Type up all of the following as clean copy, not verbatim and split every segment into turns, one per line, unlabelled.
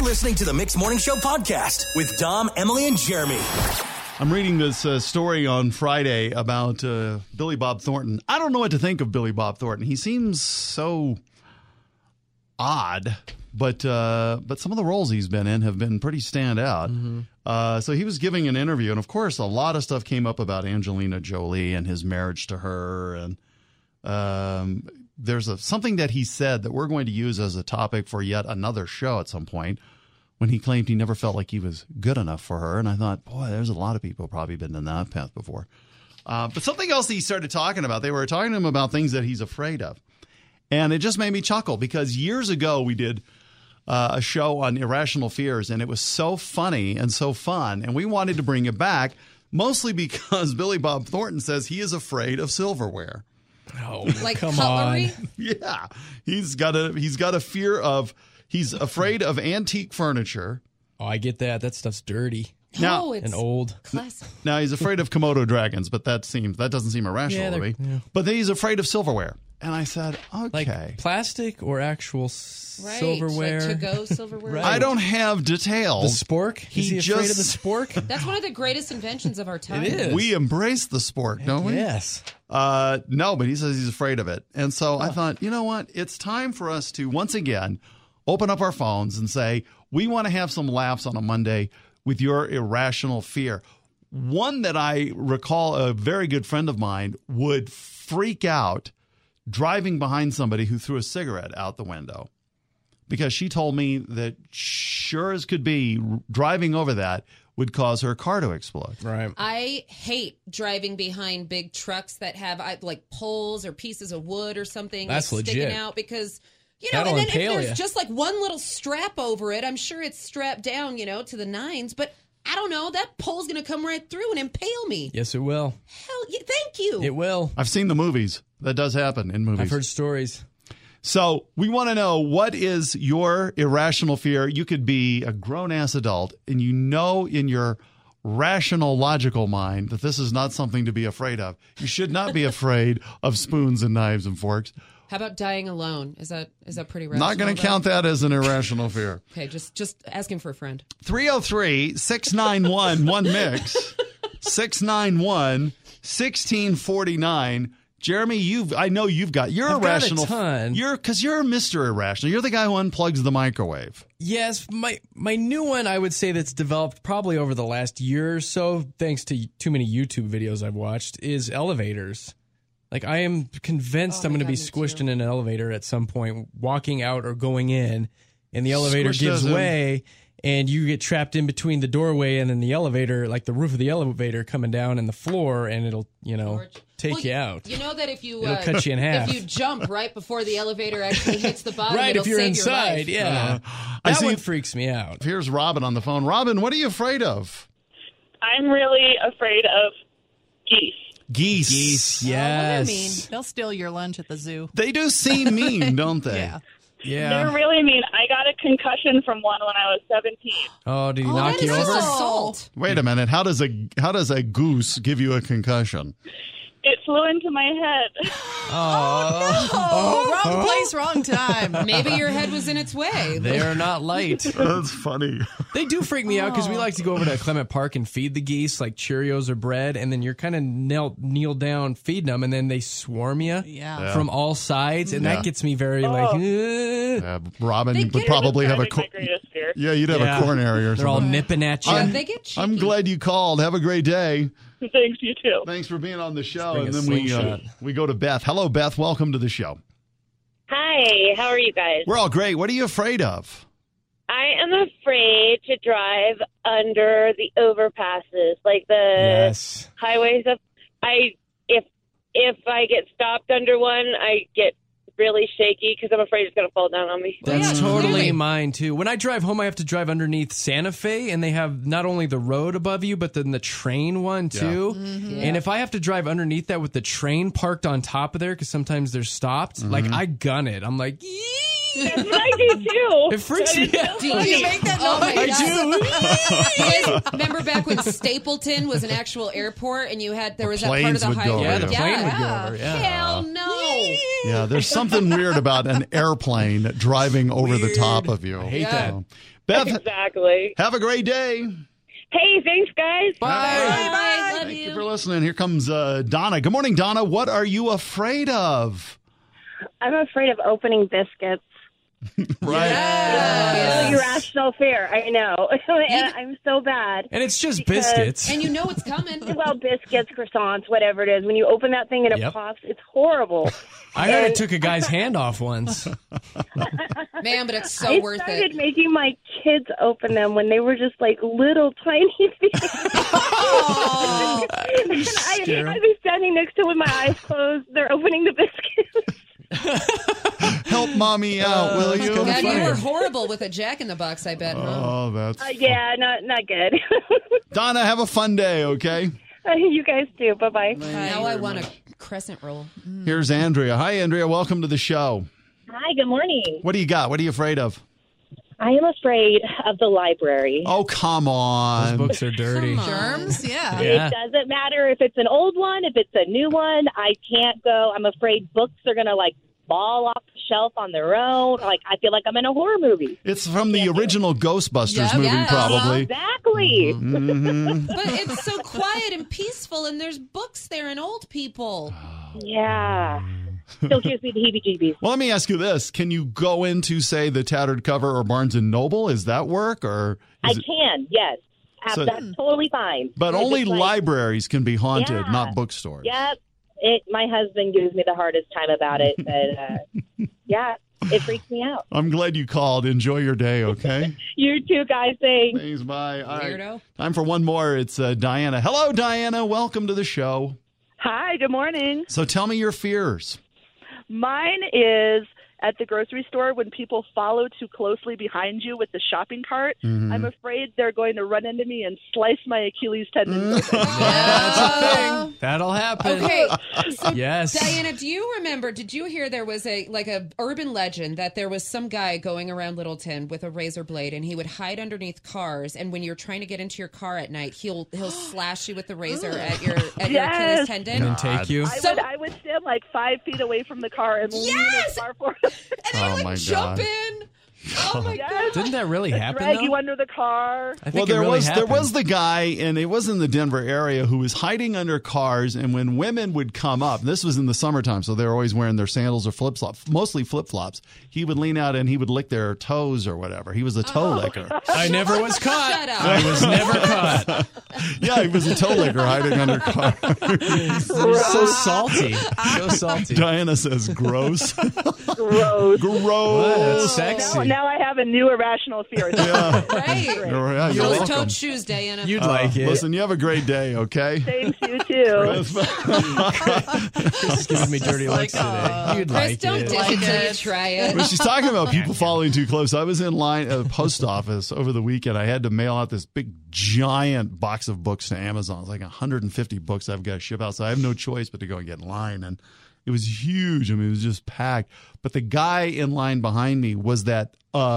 You're listening to the Mixed Morning Show podcast with Dom, Emily, and Jeremy.
I'm reading this story on Friday about Billy Bob Thornton. I don't know what to think of Billy Bob Thornton. He seems so odd, but some of the roles he's been in have been pretty standout. Mm-hmm. So he was giving an interview, and of course, a lot of stuff came up about Angelina Jolie and his marriage to her. And there's something that he said that we're going to use as a topic for yet another show at some point, when he claimed he never felt like he was good enough for her. And I thought, boy, there's a lot of people probably been in that path before. But something else he started talking about, they were talking to him about things that he's afraid of. And it just made me chuckle, because years ago we did a show on irrational fears, and it was so funny and so fun. And we wanted to bring it back, mostly because Billy Bob Thornton says he is afraid of silverware.
Oh,
like
come
cutlery?
on.
Yeah. He's got a fear of... He's afraid of antique furniture.
Oh, I get that. That stuff's dirty
Now,
it's
and old.
classic.
Now he's afraid of Komodo dragons, but that doesn't seem irrational to me.
Yeah.
But then he's afraid of silverware. And I said, okay.
Like plastic or actual silverware?
Like to-go silverware.
Right.
I don't have details.
The spork? Is he afraid of the spork?
That's one of the greatest inventions of our time.
It is.
We embrace the sport, don't we?
Yes.
No, but he says he's afraid of it. And so I thought, you know what? It's time for us to, once again, open up our phones and say, we want to have some laughs on a Monday with your irrational fear. One that I recall a very good friend of mine would freak out driving behind somebody who threw a cigarette out the window, because she told me that sure as could be, driving over that would cause her car to explode.
Right.
I hate driving behind big trucks that have like poles or pieces of wood or something
That's
like, sticking
legit.
out, because...
That'll
and then if
impale
there's
ya.
just like one little strap over it, I'm sure it's strapped down, to the nines. But I don't know. That pole's going to come right through and impale me.
Yes, it will.
Hell, thank you.
It will.
I've seen the movies. That does happen in movies.
I've heard stories.
So we want to know, what is your irrational fear? You could be a grown-ass adult, and you know in your rational, logical mind that this is not something to be afraid of. You should not be afraid of spoons and knives and forks.
How about dying alone? Is that pretty rational?
Not going to count that as an irrational fear.
Okay, just asking for a friend.
303-691-1MIX, 691-1649. Jeremy, I know you've got your
I've
irrational.
got a ton.
Because you're Mr. Irrational. You're the guy who unplugs the microwave.
Yes, my new one, I would say, that's developed probably over the last year or so, thanks to too many YouTube videos I've watched, is elevators. Like, I am convinced I'm going to be squished in an elevator at some point, walking out or going in, and the elevator gives way, and you get trapped in between the doorway and then the elevator, like the roof of the elevator coming down and the floor, and it'll, take you out.
You know that if you
It'll cut you in half.
if you jump right before the elevator actually hits the bottom,
Right,
it'll
if you're
save
inside,
your life.
yeah.
I
That
see-
one freaks me out.
Here's Robin on the phone. Robin, what are you afraid of?
I'm really afraid of geese.
Geese.
Yes.
They're mean. They'll steal your lunch at the zoo.
They do seem mean, don't they?
Yeah.
Yeah.
They're really mean. I got a concussion from one when I was 17.
Oh, did he
Oh,
knock
that
you
is
over?
just assault.
Wait a minute. How does a goose give you a concussion?
It flew into my head.
Oh, wrong place, wrong time.
Maybe your head was in its way.
They are not light.
That's funny.
They do freak me out because we like to go over to Clement Park and feed the geese like Cheerios or bread, and then you're kind of kneel down feeding them, and then they swarm you
Yeah.
from all sides, and
Yeah.
that gets me very
Robin
They
would
get it
probably have a
That's my greatest fear.
you'd have a coronary or
They're all
something.
nipping at you.
They get cheeky.
I'm glad you called. Have a great day.
Thanks, you too.
Thanks for being on the show.
bring
And
a
then we
slingshot.
we go to Beth. Hello, Beth. Welcome to the show.
Hi, how are you guys?
We're all great. What are you afraid of?
I am afraid to drive under the overpasses, like the
Yes.
highways. If I get stopped under one, I get really shaky because I'm afraid it's going to fall down on me.
That's
Yeah,
totally
clearly.
mine too. When I drive home, I have to drive underneath Santa Fe, and they have not only the road above you, but then the train one too. And if I have to drive underneath that with the train parked on top of there, because sometimes they're stopped, like I gun it. I'm like, "Yee!"
That's what I do too.
It freaks me out.
Do
you make that
Oh my
noise?
God. You guys remember back when Stapleton was an actual airport and there was that part of
planes
the
would go
highway?
over,
Yeah, the
yeah.
plane would go over. Yeah.
Hell no.
Yeah, there's something weird about an airplane driving over the top of you. I
hate that.
Beth,
Exactly.
have a great day.
Hey, thanks, guys.
Bye. Love
Thank you
you.
for listening. Here comes Donna. Good morning, Donna. What are you afraid of?
I'm afraid of opening biscuits.
Right.
Irrational fear. I know. And I'm so bad.
And it's just
Because-
biscuits.
And you know it's coming.
Well, biscuits, croissants, whatever it is. When you open that thing and it
Yep.
pops, it's horrible.
I heard it took a guy's hand off once.
Man, but it's so
I
worth
started
it.
making my kids open them when they were just like little tiny feet.
Oh,
And
Scare 'em.
I'd be standing next to it with my eyes closed. They're opening the biscuits.
Help mommy out, will you?
gonna
God,
be
you
funny.
were horrible with a Jack in the Box, I bet, huh?
Oh, that's
Yeah, not good.
Donna, have a fun day, okay?
You guys too. Bye-bye.
Now I want a crescent roll.
Here's Andrea. Hi, Andrea. Welcome to the show.
Hi, good morning.
What do you got? What are you afraid of?
I am afraid of the library.
Oh, come
Those
on.
books are dirty.
Come on.
Germs? Yeah.
Yeah.
It doesn't matter if it's an old one, if it's a new one. I can't go. I'm afraid books are going to like fall off the shelf on their own. Like I feel like I'm in a horror movie.
It's from the original Ghostbusters
Yeah,
movie,
yes.
probably.
Exactly.
But it's so quiet and peaceful, and there's books there and old people.
Yeah. Still gives me the heebie-jeebies.
Well, let me ask you this. Can you go into, say, the Tattered Cover or Barnes & Noble? Is that work? Or
I
is it,
can, yes.
So-
That's totally fine.
but
I
only
just, like,
libraries can be haunted,
Yeah.
not bookstores.
Yep. My husband gives me the hardest time about it, but yeah, it freaks me out.
I'm glad you called. Enjoy your day, okay?
You too, guys. Thanks.
Thanks, bye. All right.
Weirdo.
Time for one more. It's Diana. Hello, Diana. Welcome to the show.
Hi, good morning.
So tell me your fears.
Mine is at the grocery store when people follow too closely behind you with the shopping cart.
Mm-hmm.
I'm afraid they're going to run into me and slice my Achilles tendon.
That's a thing. That'll happen.
Okay, so
Yes.
Diana, do you remember? Did you hear there was a urban legend that there was some guy going around Littleton with a razor blade, and he would hide underneath cars, and when you're trying to get into your car at night, he'll slash you with the razor at your Achilles
Yes.
tendon.
And take you.
I would stand like 5 feet away from the car and lean
Yes!
as far forward.
And they
Oh,
would
my
jump
God.
in. Oh my God!
Yes.
Didn't that really happen,
Drag you
though?
under the car.
I think
Well,
it
there
really
was
happened.
the guy, and it was in the Denver area, who was hiding under cars. And when women would come up, this was in the summertime, so they were always wearing their sandals or flip flops, mostly flip flops. He would lean out and he would lick their toes or whatever. He was a toe licker.
I never was caught.
Shut up.
I was never caught.
Yeah, he was a toe licker hiding under cars.
So salty. So salty.
Diana says, "Gross,
Gross.
gross."
That's sexy.
Now I have a new irrational fear.
Yeah.
Right.
Yeah, you're
Those
welcome.
toed shoes, Diana.
You'd like it.
Listen, you have a great day, okay?
Thanks, you too.
Chris is giving me dirty looks today. You'd
Chris,
like
don't
it.
dish it till you try it.
But she's talking about people following too close. I was in line at the post office over the weekend. I had to mail out this big, giant box of books to Amazon. It's like 150 books I've got to ship out. So I have no choice but to go and get in line. And it was huge. I mean, it was just packed. But the guy in line behind me was that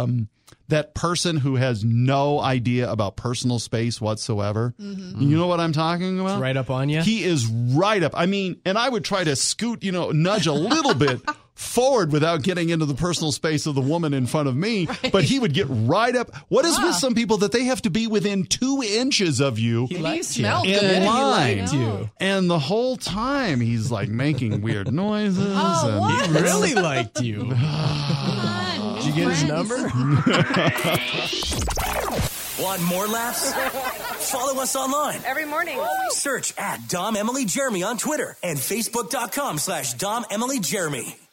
person who has no idea about personal space whatsoever. You know what I'm talking about?
It's right up on you.
He is right up. I mean, and I would try to scoot, nudge a little bit forward without getting into the personal space of the woman in front of me. But he would get right up. What is with some people that they have to be within 2 inches of you
He
You
liked you.
smell
in
good.
line?
Liked you.
And the whole time he's like making weird noises.
Oh,
and
He really liked you. Did you get his number?
Want more laughs? Follow us online.
Every morning.
Search at Dom Emily Jeremy on Twitter and Facebook.com/Dom Emily Jeremy.